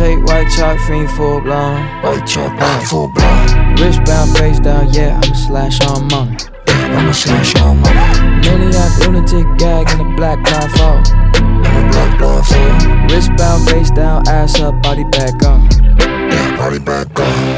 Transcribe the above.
take white chalk, fiend full blown. White chalk, full blown. Wristbound, face down, yeah, I'ma slash on money. Yeah, I'ma slash on money. Maniac, lunatic, gag in a black blindfold. In a black blindfold. Wristbound, face down, ass up, body back up. Yeah, body back up.